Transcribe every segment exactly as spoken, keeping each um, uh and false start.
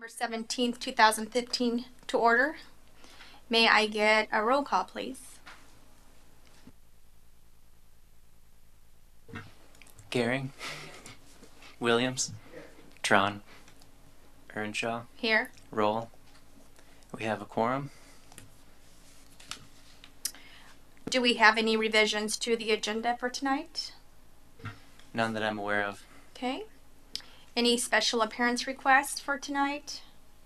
November seventeenth, two thousand fifteen to order. May I get a roll call, please? Gehring, Williams, Tron, Earnshaw, Here. Roll. We have a quorum. Do we have any revisions to the agenda for tonight? None that I'm aware of. Okay. Any special appearance requests for tonight?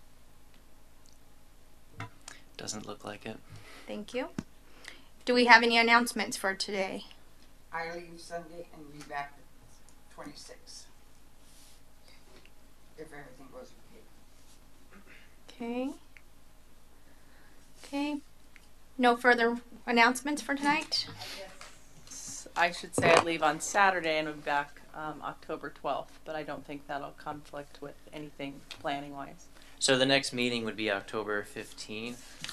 Doesn't look like it. Thank you. Do we have any announcements for today? I leave Sunday and be back the twenty-sixth. If everything goes okay. Okay. Okay. No further announcements for tonight? I should say I leave on Saturday and I'll be back um, October twelfth, but I don't think that'll conflict with anything planning wise. So the next meeting would be October fifteenth.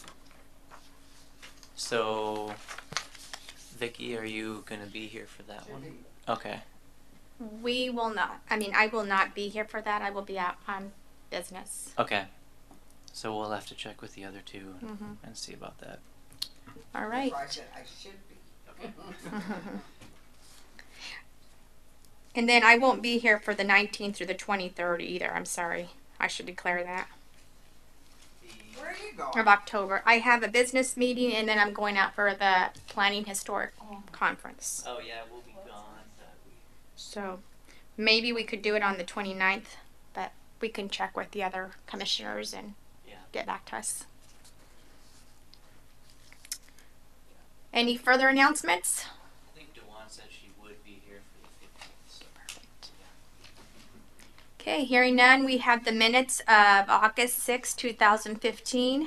So, Vicky, are you going to be here for that Should one? be. Okay. We will not. I mean, I will not be here for that. I will be out on business. Okay. So we'll have to check with the other two and, Mhm. and see about that. All right. That's why I said I should be. Okay. And then I won't be here for the nineteenth through the twenty-third either. I'm sorry. I should declare that. Where are you going? Of October. I have a business meeting and then I'm going out for the Planning Historic Conference. Oh yeah, we'll be gone that week. So maybe we could do it on the twenty-ninth, but we can check with the other commissioners and Yeah. get back to us. Any further announcements? I think Dewan said she would be here for the fifteenth. So. Perfect. Okay, hearing none, we have the minutes of August sixth, two thousand fifteen.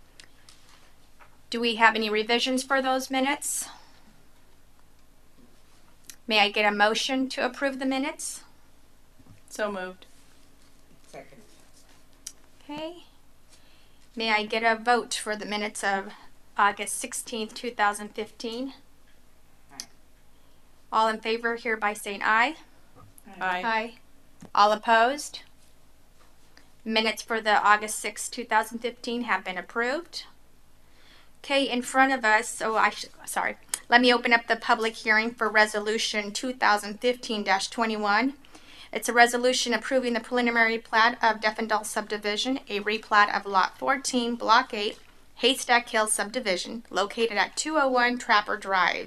Do we have any revisions for those minutes? May I get a motion to approve the minutes? So moved. Second. Okay. May I get a vote for the minutes of August sixteenth, two thousand fifteen? Aye. All in favor hereby saying aye. Aye. Aye. All opposed? Minutes for the August sixth, two thousand fifteen have been approved. Okay, in front of us, oh, I should, sorry. Let me open up the public hearing for Resolution two thousand fifteen dash twenty-one. It's a resolution approving the preliminary plat of Deffendall subdivision, a replat of Lot fourteen, Block eight, Haystack Hill subdivision, located at two oh one Trapper Drive.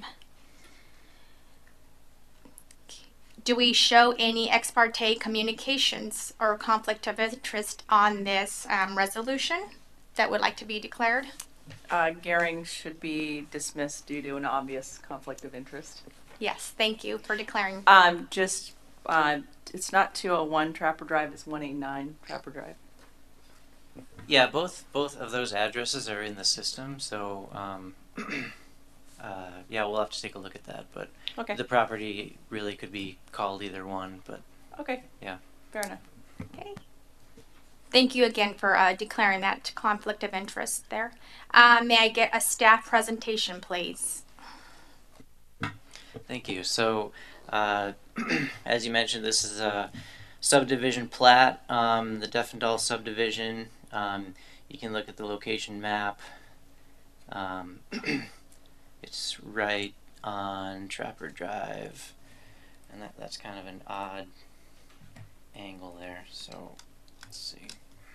Do we show any ex parte communications or conflict of interest on this um, resolution that would like to be declared? Uh, Gehring should be dismissed due to an obvious conflict of interest. Yes, thank you for declaring. Um, just, uh, it's not two oh one Trapper Drive, it's one eighty-nine Trapper Drive. Yeah, both both of those addresses are in the system, so um, uh, yeah, we'll have to take a look at that. But Okay. the property really could be called either one. But Okay. yeah. Fair enough. Okay. Thank you again for uh, declaring that conflict of interest there. Uh, may I get a staff presentation, please? Thank you. So, uh, as you mentioned, this is a subdivision plat, um, the Deffendall subdivision. Um, you can look at the location map. Um, it's right on Trapper Drive, and that, that's kind of an odd angle there. So, let's see.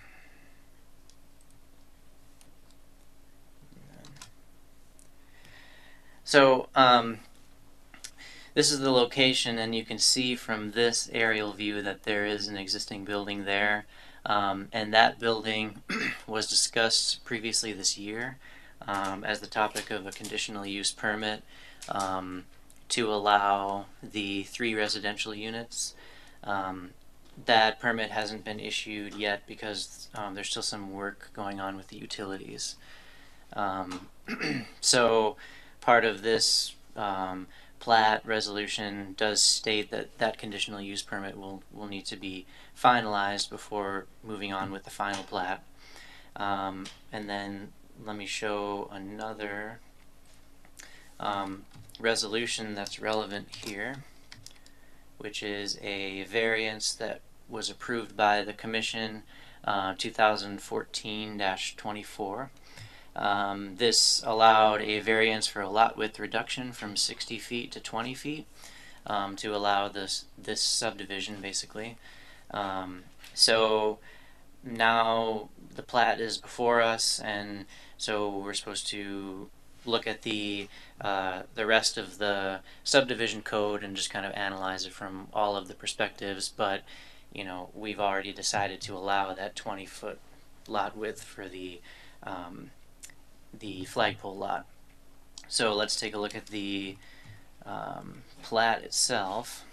So, um, this is the location, and you can see from this aerial view that there is an existing building there. Um, and that building was discussed previously this year um, as the topic of a conditional use permit um, to allow the three residential units. Um, that permit hasn't been issued yet because um, there's still some work going on with the utilities. Um, so part of this um, plat resolution does state that that conditional use permit will, will need to be finalized before moving on with the final plat. Um, and then let me show another um, resolution that's relevant here, which is a variance that was approved by the commission uh, two thousand fourteen dash twenty-four. Um, this allowed a variance for a lot width reduction from sixty feet to twenty feet um, to allow this this subdivision basically. Um, so now the plat is before us, and so we're supposed to look at the uh, the rest of the subdivision code and just kind of analyze it from all of the perspectives. But you know, we've already decided to allow that twenty foot lot width for the um, the flagpole lot. So let's take a look at the um, plat itself,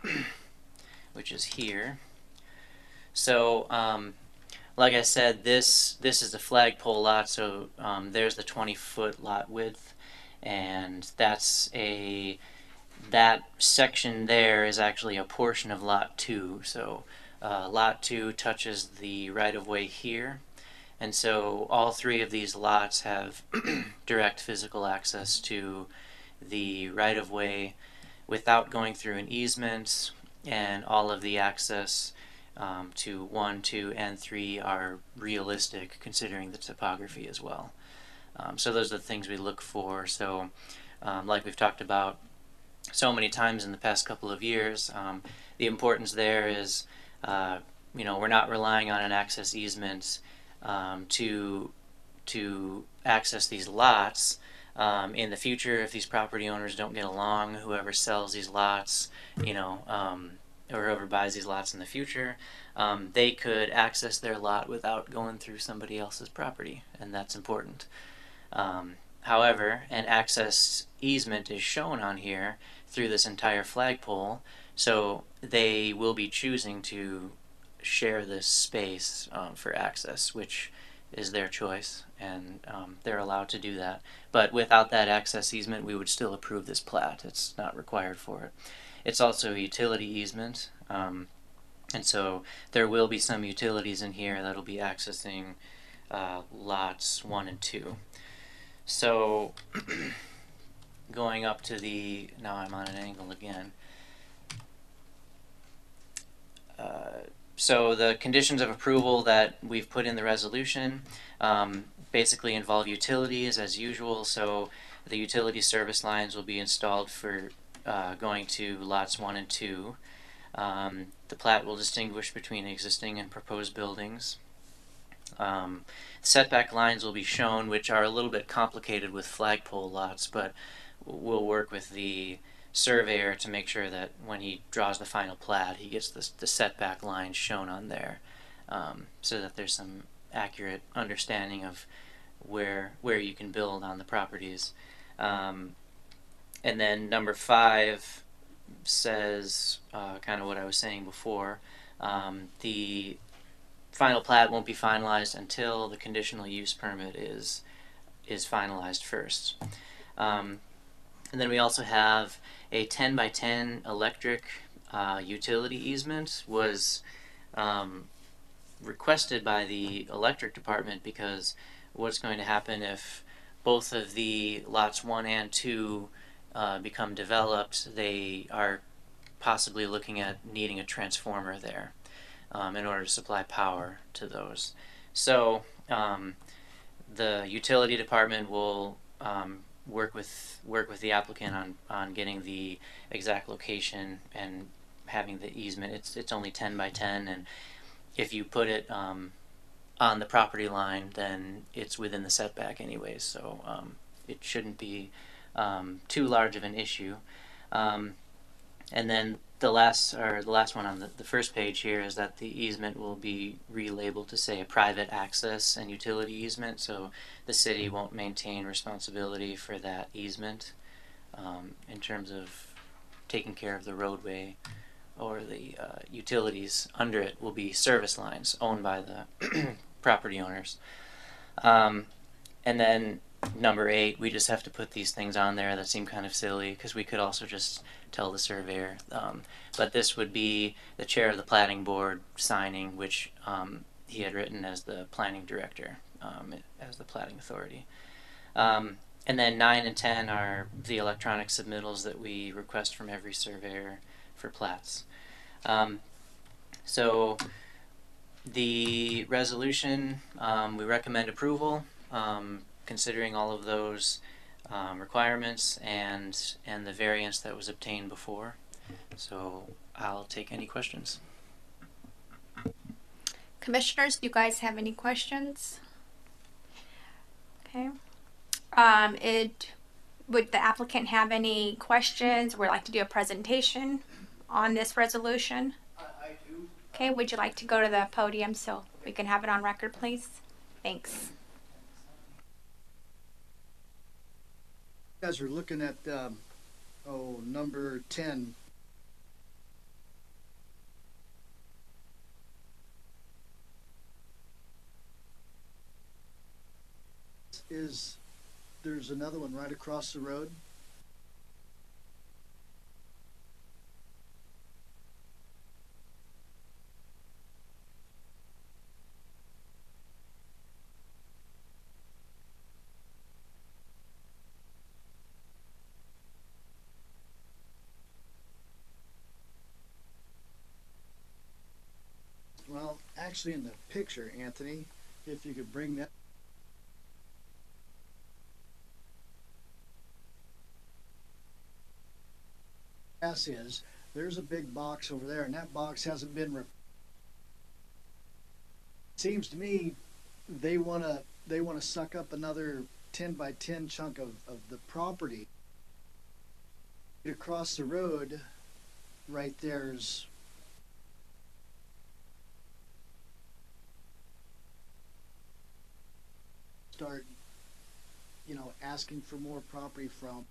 which is here. So um, like I said, this this is a flagpole lot, so um, there's the twenty foot lot width, and that's a that section there is actually a portion of lot two. So uh, lot two touches the right of way here. And so all three of these lots have direct physical access to the right-of-way without going through an easement, and all of the access um, to one, two, and three are realistic considering the topography as well. Um, so those are the things we look for. So um, like we've talked about so many times in the past couple of years, um, the importance there is, uh, you know, we're not relying on an access easement Um, to to access these lots. Um, in the future, if these property owners don't get along, whoever sells these lots, you know, um, or whoever buys these lots in the future, um, they could access their lot without going through somebody else's property, and that's important. Um, however, an access easement is shown on here through this entire flagpole, so they will be choosing to share this space um, for access, which is their choice, and um, they're allowed to do that. But without that access easement, we would still approve this plat. It's not required for it. It's also a utility easement, um, and so there will be some utilities in here that'll be accessing uh, lots one and two. So going up to the, now I'm on an angle again. Uh, So the conditions of approval that we've put in the resolution um, basically involve utilities as usual. So the utility service lines will be installed for uh, going to lots one and two. Um, the plat will distinguish between existing and proposed buildings. Um, setback lines will be shown, which are a little bit complicated with flagpole lots, but we'll work with the surveyor to make sure that when he draws the final plat, he gets the, the setback lines shown on there, um, so that there's some accurate understanding of where where you can build on the properties. Um, and then number five says uh, kind of what I was saying before. Um, the final plat won't be finalized until the conditional use permit is is finalized first. Um, and then we also have a ten by ten electric uh, utility easement was um, requested by the electric department, because what's going to happen if both of the lots one and two uh, become developed, they are possibly looking at needing a transformer there um, in order to supply power to those. So um, the utility department will um, work with work with the applicant on on getting the exact location and having the easement. It's it's only ten by ten, and if you put it um, on the property line, then it's within the setback anyways. So um, it shouldn't be um, too large of an issue. Um, and then the last or the last one on the, the first page here is that the easement will be relabeled to say a private access and utility easement, so the city won't maintain responsibility for that easement um, in terms of taking care of the roadway or the uh, utilities under it will be service lines owned by the property owners. Um, and then number eight, we just have to put these things on there that seem kind of silly, because we could also just tell the surveyor. Um, but this would be the chair of the planning board signing, which um, he had written as the planning director, um, as the planning authority. Um, and then nine and ten are the electronic submittals that we request from every surveyor for plats. Um, so the resolution, um, we recommend approval, um, considering all of those um, requirements and and the variance that was obtained before. So I'll take any questions. Commissioners, do you guys have any questions? Okay. Um, it, would the applicant have any questions or would like to do a presentation on this resolution? I, I do. Okay, would you like to go to the podium so we can have it on record, please? Thanks. You guys are looking at, um, oh, number ten. Is, there's another one right across the road. Well, actually in the picture, Anthony, if you could bring that. Pass is, there's a big box over there and that box hasn't been re- seems to me they wanna they wanna suck up another ten by ten chunk of, of the property. Across the road right there's start, you know, asking for more property from.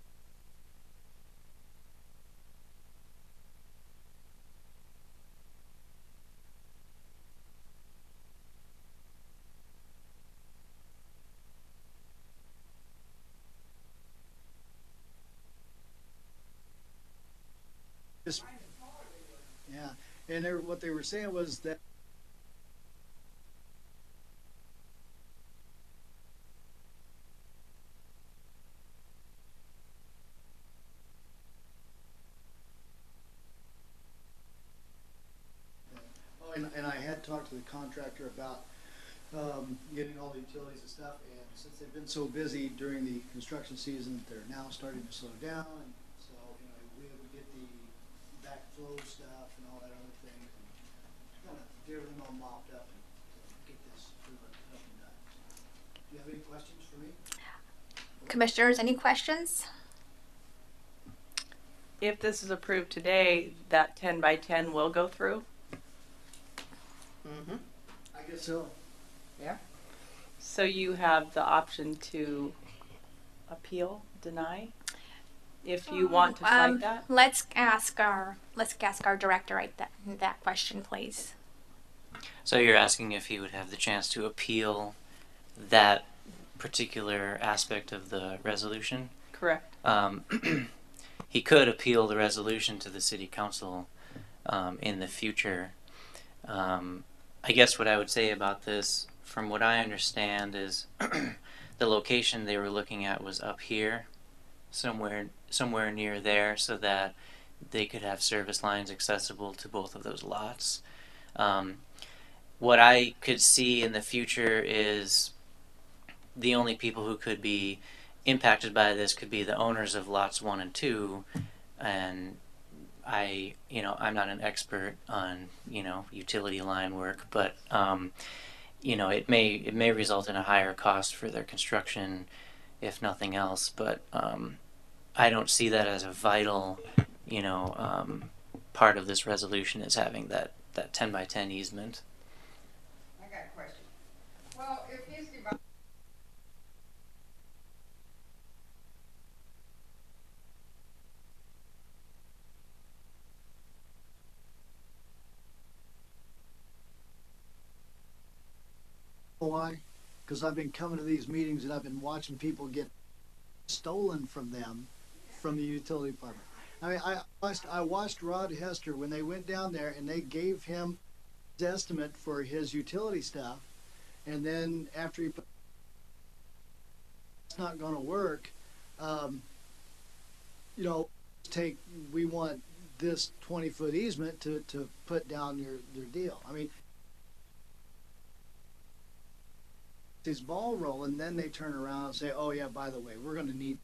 Just, yeah, and they, what they were saying was that. Oh, and, and I had talked to the contractor about um, getting all the utilities and stuff, and since they've been so busy during the construction season, they're now starting to slow down, and so, you know, we would get the backflow stuff and all that other thing, and kind of get everything all mopped up and get this up and done. Do you have any questions for me? Commissioners, any questions? If this is approved today, that ten by ten will go through? Mm-hmm. I guess so. Yeah. So you have the option to appeal, deny, if you want to fight Um, that? Let's ask our, let's ask our director right that, that question, please. So you're asking if he would have the chance to appeal that particular aspect of the resolution? Correct. Um, he could appeal the resolution to the city council um, in the future. Um, I guess what I would say about this, from what I understand, is the location they were looking at was up here, somewhere somewhere near there, so that they could have service lines accessible to both of those lots. Um, what I could see in the future is the only people who could be impacted by this could be the owners of lots one and two, and I, you know, I'm not an expert on, you know, utility line work, but, um, you know, it may it may result in a higher cost for their construction, if nothing else. But um, I don't see that as a vital, you know, um, part of this resolution is having that that ten by ten easement. I got a question. Well, if his device. Why? Because I've been coming to these meetings and I've been watching people get stolen from them from the utility department. I mean, I watched, I watched Rod Hester when they went down there and they gave him his estimate for his utility stuff, and then after he put, it's not going to work. Um, you know, take we want this twenty foot easement to to put down your your deal. I mean. this ball rolling, then they turn around and say, oh yeah, by the way, we're going to need.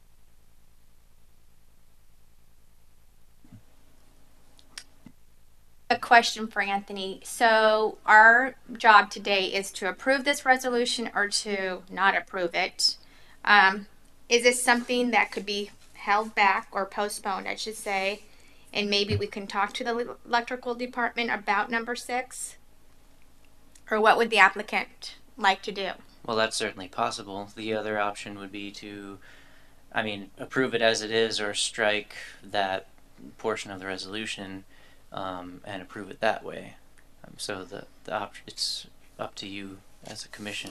A question for Anthony. So our job today is to approve this resolution or to not approve it. Um, is this something that could be held back or postponed, I should say, and maybe we can talk to the electrical department about number six? Or what would the applicant like to do? Well, that's certainly possible. The other option would be to, I mean, approve it as it is or strike that portion of the resolution um, and approve it that way. Um, so the, the op- it's up to you as a commission.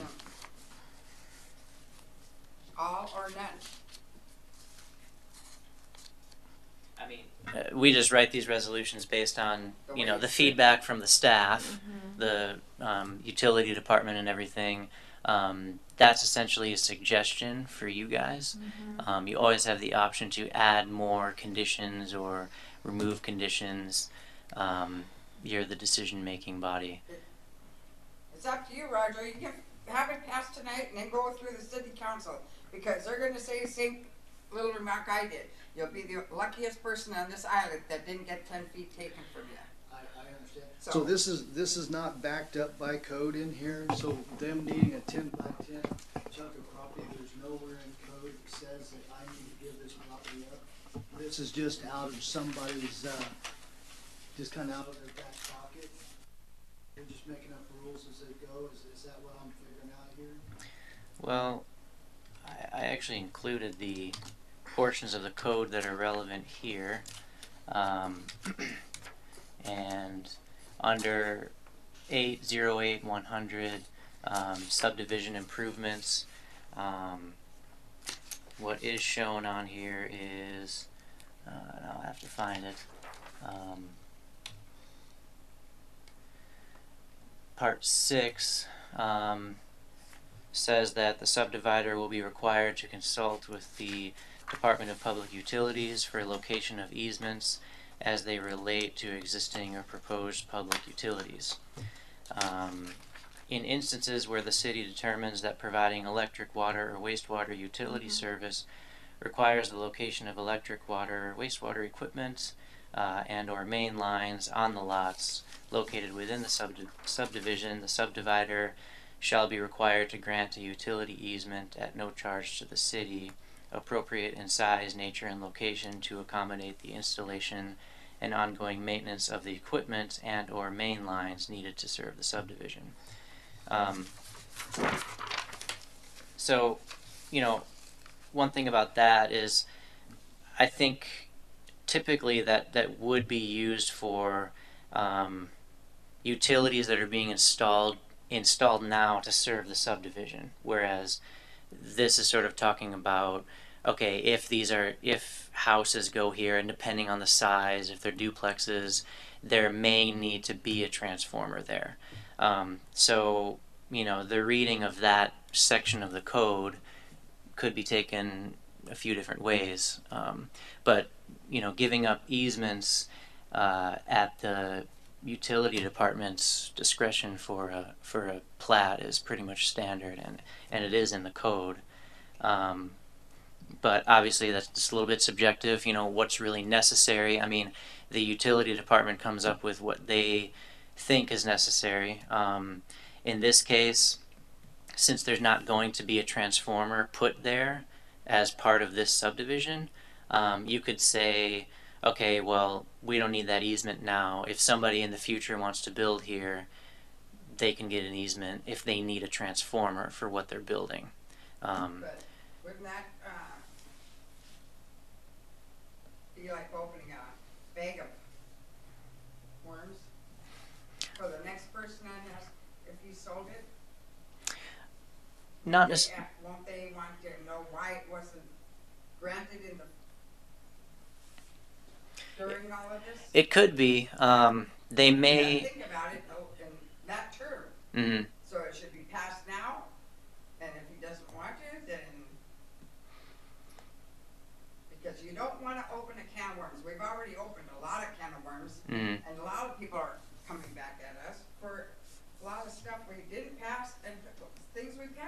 All or none. I mean, uh, we just write these resolutions based on, The you way know, it's the written. feedback from the staff, the um, utility department and everything. Um, that's essentially a suggestion for you guys. Um, you always have the option to add more conditions or remove conditions. Um, you're the decision-making body. It's up to you, Roger. You can have it passed tonight and then go through the city council, because they're gonna say the same little remark I did. You'll be the luckiest person on this island that didn't get ten feet taken from you. I, I understand. So- So this is, this is not backed up by code in here, so them needing a ten by ten chunk of property, there's nowhere in code that says that I need to give this property up. This is just out of somebody's, uh, just kinda out of their back pocket. They're just making up rules as they go, is, is that what I'm figuring out here? Well, I, I actually included the portions of the code that are relevant here. Um, and under eight zero eight one hundred um, subdivision improvements, um, what is shown on here is, uh, and I'll have to find it. Um, part six um, says that the subdivider will be required to consult with the Department of Public Utilities for location of easements as they relate to existing or proposed public utilities. Um, in instances where the city determines that providing electric, water, or wastewater utility Mhm. service requires the location of electric, water, or wastewater equipment uh, and or main lines on the lots located within the subdi- subdivision, the subdivider shall be required to grant a utility easement at no charge to the city, appropriate in size, nature, and location to accommodate the installation and ongoing maintenance of the equipment and or main lines needed to serve the subdivision. Um, so, you know, one thing about that is I think typically that, that would be used for um, utilities that are being installed installed now to serve the subdivision, whereas this is sort of talking about, okay, if these are if houses go here, and depending on the size, if they're duplexes, there may need to be a transformer there. Um, so you know, the reading of that section of the code could be taken a few different ways, um, but you know, giving up easements uh, at the utility department's discretion for a for a plat is pretty much standard, and and it is in the code. Um, but obviously that's just a little bit subjective. You know, what's really necessary. I mean, the utility department comes up with what they think is necessary. Um, in this case, since there's not going to be a transformer put there as part of this subdivision, um, you could say, okay, well, we don't need that easement now. If somebody in the future wants to build here, they can get an easement if they need a transformer for what they're building. Um, But wouldn't that, uh, be like opening a bag of worms for the next person that has, if you sold it? not They nec- a- Won't they want to know why it wasn't granted in the, during all of this? it could be. Um, they You may. gotta think about it though, in that term, Mm, so it should be passed now, and if he doesn't want to, then, because you don't wanna open a can of worms, we've already opened a lot of can of worms, mm, and a lot of people are coming back at us for a lot of stuff we didn't pass and things we passed.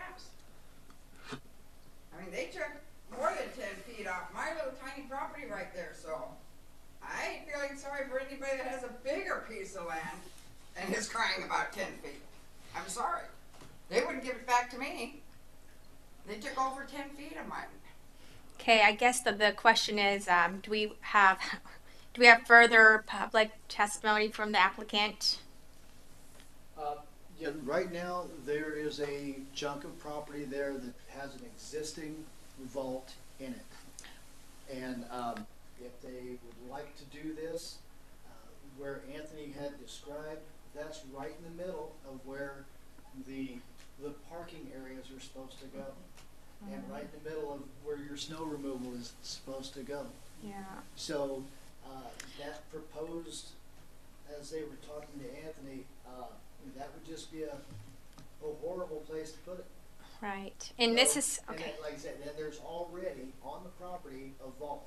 and give it back to me. They took over ten feet of mine. Okay, I guess the, the question is, um, do we have, do we have further public testimony from the applicant? Uh, yeah, right now, there is a chunk of property there that has an existing vault in it. And, um, if they would like to do this, uh, where Anthony had described, that's right in the middle of where the, the parking areas are supposed to go. And right in the middle of where your snow removal is supposed to go. Yeah. So, uh, that proposed, as they were talking to Anthony, uh, that would just be a, a horrible place to put it. Right. And this So- is, and okay. then, like I said, then there's already on the property a vault.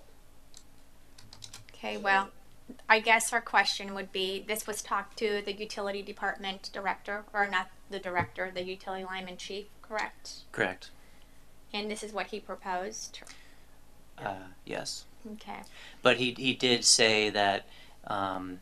Okay, well, I guess our question would be, this was talked to the utility department director, or not the director, the utility lineman chief, correct? Correct. And this is what he proposed? Uh, yes. Okay. But he he did say that um,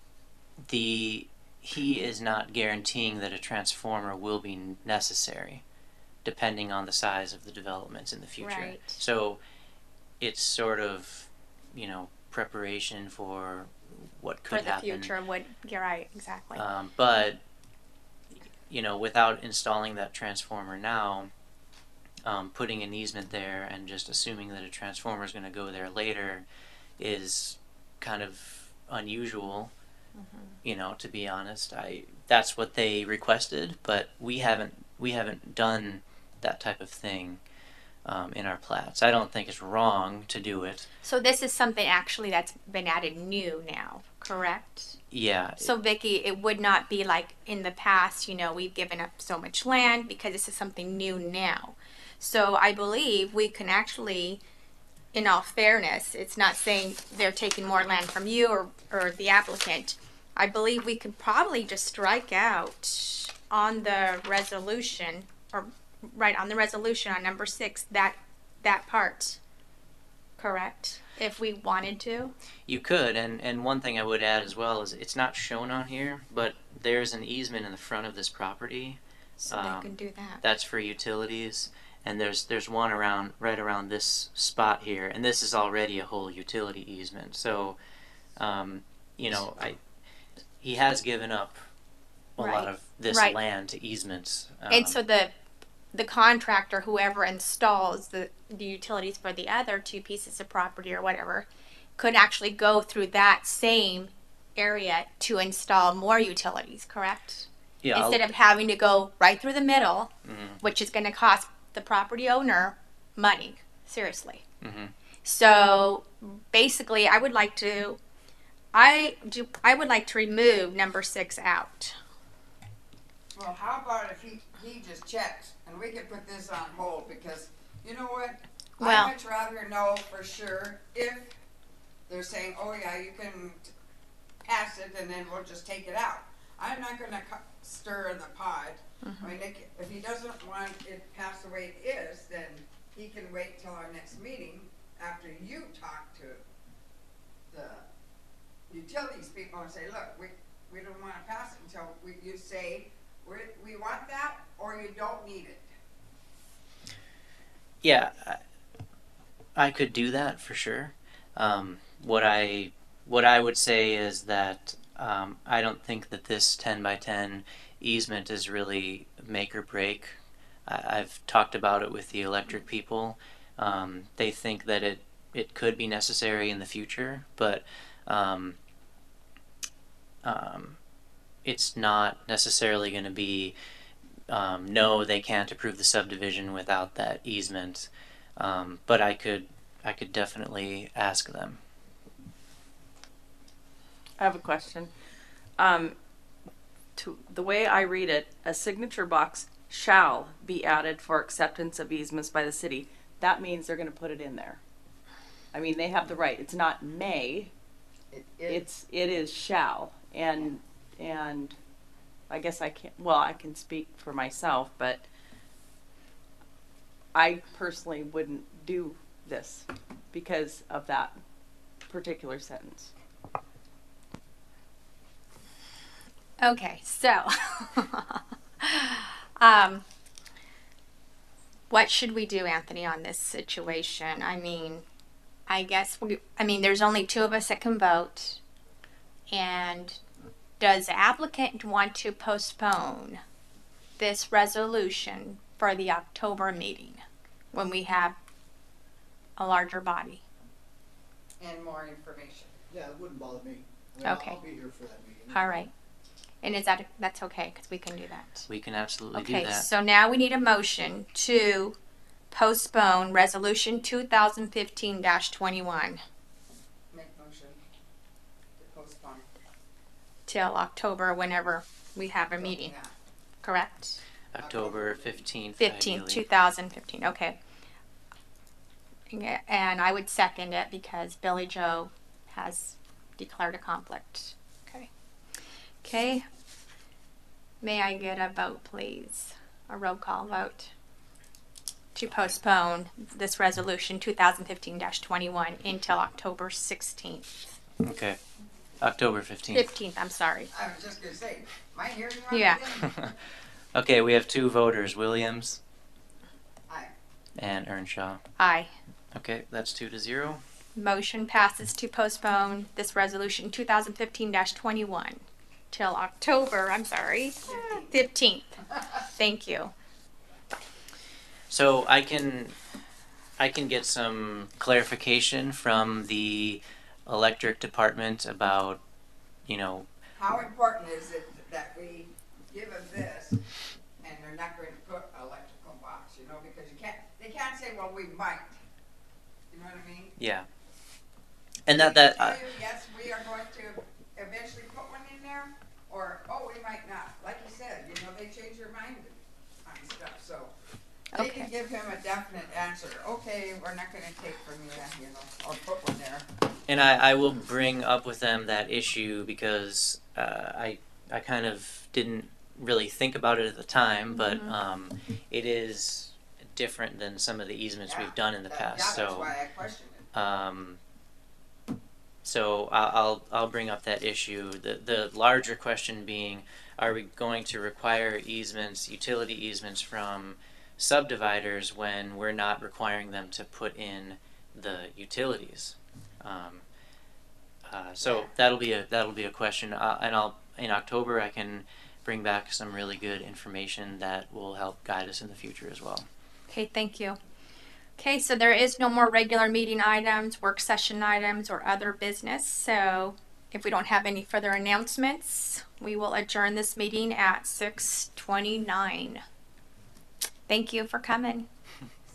the he is not guaranteeing that a transformer will be necessary, depending on the size of the developments in the future. Right. So it's sort of, you know, preparation for what could For the happen. future, would, you're right, exactly. Um, but you know, without installing that transformer now, um, putting an easement there and just assuming that a transformer is going to go there later is kind of unusual. Mhm. You know, to be honest, I that's what they requested, but we haven't we haven't done that type of thing um, in our plats. I don't think it's wrong to do it. So this is something actually that's been added new now, correct? Yeah. So Vicky, it would not be like in the past, you know, we've given up so much land, because this is something new now. So I believe we can actually, in all fairness, it's not saying they're taking more land from you or, or the applicant. I believe we could probably just strike out on the resolution, or right on the resolution on number six, that that part, correct? If we wanted to. You could, and, and one thing I would add as well is it's not shown on here, but there's an easement in the front of this property. So Um, they can do that. That's for utilities, and there's there's one around right around this spot here, and this is already a whole utility easement. So, um, you know, I he has given up a Right. lot of this Right. land to easements. Um, And so the the contractor, whoever installs the, the utilities for the other two pieces of property or whatever, could actually go through that same area to install more utilities, correct? yeah, I'll- Instead of having to go right through the middle, Mhm. which is going to cost the property owner money, seriously. Mhm. So basically, I would like to, I do, I would like to remove number six out. Well, how about if he, he just checks and we can put this on hold, because you know what? Well- I'd much rather know for sure if they're saying, oh yeah, you can t- pass it and then we'll just take it out. I'm not gonna cu- stir in the pot. I mean, it- if he doesn't want it passed the way it is, then he can wait till our next meeting after you talk to the utilities people and say, look, we, we don't wanna pass it until we, you say, we, we want that, or you don't need it. Yeah, I, I could do that for sure. Um, what I what I would say is that um, I don't think that this ten by ten easement is really make or break. I, I've talked about it with the electric people. Um, they think that it it could be necessary in the future, but um, um, it's not necessarily going to be. Um, no, they can't approve the subdivision without that easement. Um, but I could, I could definitely ask them. I have a question. Um, to the way I read it, a signature box shall be added for acceptance of easements by the city. That means they're going to put it in there. I mean, they have the right. It's not may. It, It's it is shall, and and I guess I can't. Well, I can speak for myself, but I personally wouldn't do this because of that particular sentence. Okay, so, um, What should we do, Anthony, on this situation? I mean, I guess we, I mean, there's only two of us that can vote. And does the applicant want to postpone this resolution for the October meeting when we have a larger body? And more information. Yeah, it wouldn't bother me. I mean, I'll- Okay. I'll be here for that meeting. All right. And is that, that's okay, because we can do that. We can absolutely do Okay, that. so now we need a motion to postpone resolution two thousand fifteen dash twenty-one Make motion to postpone. till October, whenever we have a meeting, Yeah. correct? October fifteenth. Fifteenth, two thousand fifteen, okay. Yeah, and I would second it because Billy Joe has declared a conflict. Okay. Okay. May I get a vote, please? A roll call vote to postpone this resolution two thousand fifteen dash twenty-one until October sixteenth. Okay. October fifteenth. fifteenth, I'm sorry. I was just gonna say, am I hearing right? Yeah. then? Okay, we have two voters, Williams Aye. and Earnshaw. Aye. Okay, that's two to zero. Motion passes to postpone this resolution two thousand fifteen dash twenty-one till October, I'm sorry, fifteenth. Thank you. So I can, I can get some clarification from the electric department about, you know, How important is it that we give them this and they're not going to put an electrical box, you know, because you can't, they can't say, well, we might. You know what I mean? yeah. And that, that, They uh, can tell you, yes, we are going to eventually put one in there, or, oh, we might not. Like you said, you know, they change their mind on stuff, so. They Okay. can give him a definite answer. Okay, we're not gonna take from you, you know, or put one there. and I, I will bring up with them that issue because uh, I, I kind of didn't really think about it at the time, but um, it is different than some of the easements Yeah, we've done in the that- past. Yeah, that's So, why I questioned it. um, so I'll, I'll I'll bring up that issue. The the larger question being, are we going to require easements, utility easements from subdividers when we're not requiring them to put in the utilities? Um, uh, so Yeah. that'll be a that'll be a question, uh, and I'll in October I can bring back some really good information that will help guide us in the future as well. Okay, thank you. Okay, so there is no more regular meeting items, work session items, or other business. So if we don't have any further announcements, we will adjourn this meeting at six twenty-nine. Thank you for coming.